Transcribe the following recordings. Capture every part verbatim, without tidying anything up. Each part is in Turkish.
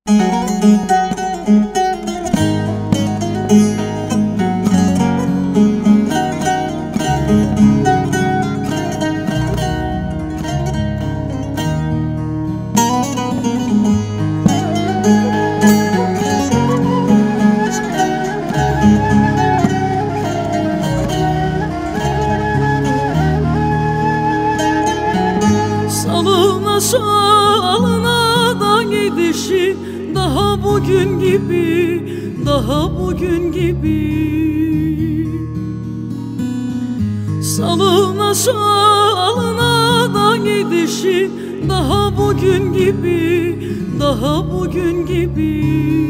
Salına salına da gidişi, daha bugün gibi, daha bugün gibi. Salına salına da gidişi, daha bugün gibi, daha bugün gibi.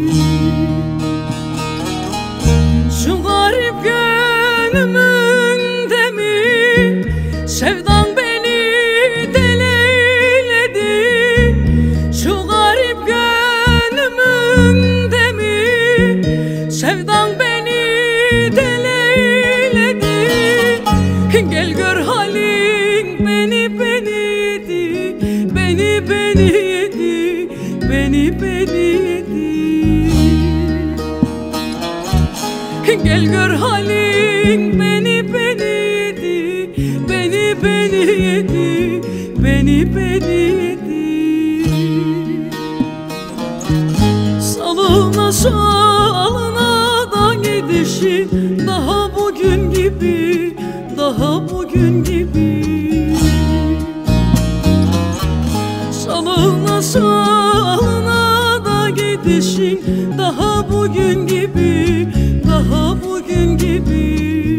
Şu garip gönlümün mi sevdan beni deleyledi? Şu garip gönlümün mi sevdan beni deleyledi? Gel gör halin beni beni yedi, beni beni yedi, beni beni yedi. Gel gör halin beni beni yedi, beni beni yedi, beni beni yedi. Salına salına da gidişi, daha bugün gibi, daha bugün gibi. Salına salına da gidişin, daha bugün gibi, daha bugün gibi.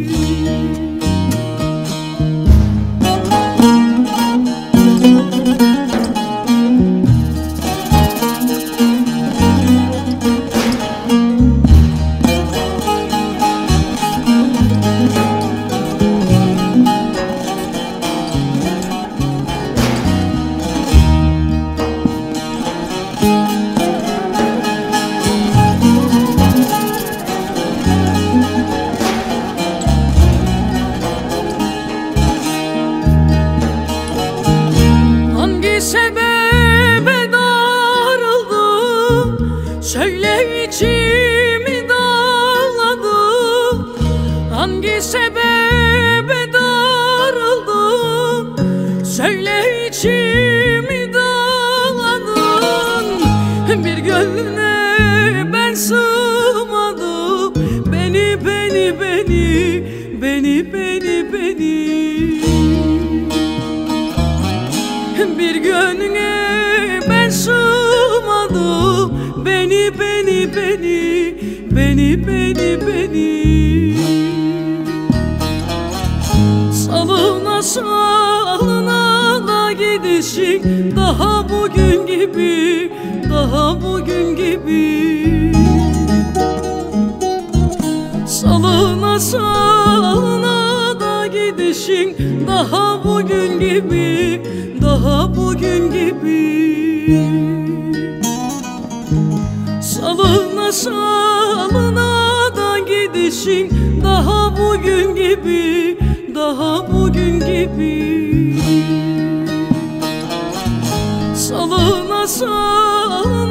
Sebebe darıldım, söyle içimi dağladım. Hangi sebebe darıldım, söyle içimi dağladım. Bir gönlüne ben sığmadım, beni beni beni, beni beni beni. Bir gönlüne ben sığmadım, beni beni beni, beni beni beni. Salına salına da gidişin, daha bugün gibi, daha bugün gibi. Salına salına da gidişin, daha bugün gibi, daha bugün gibi. Salına salına da gidişin, daha bugün gibi, daha bugün gibi. Salına salına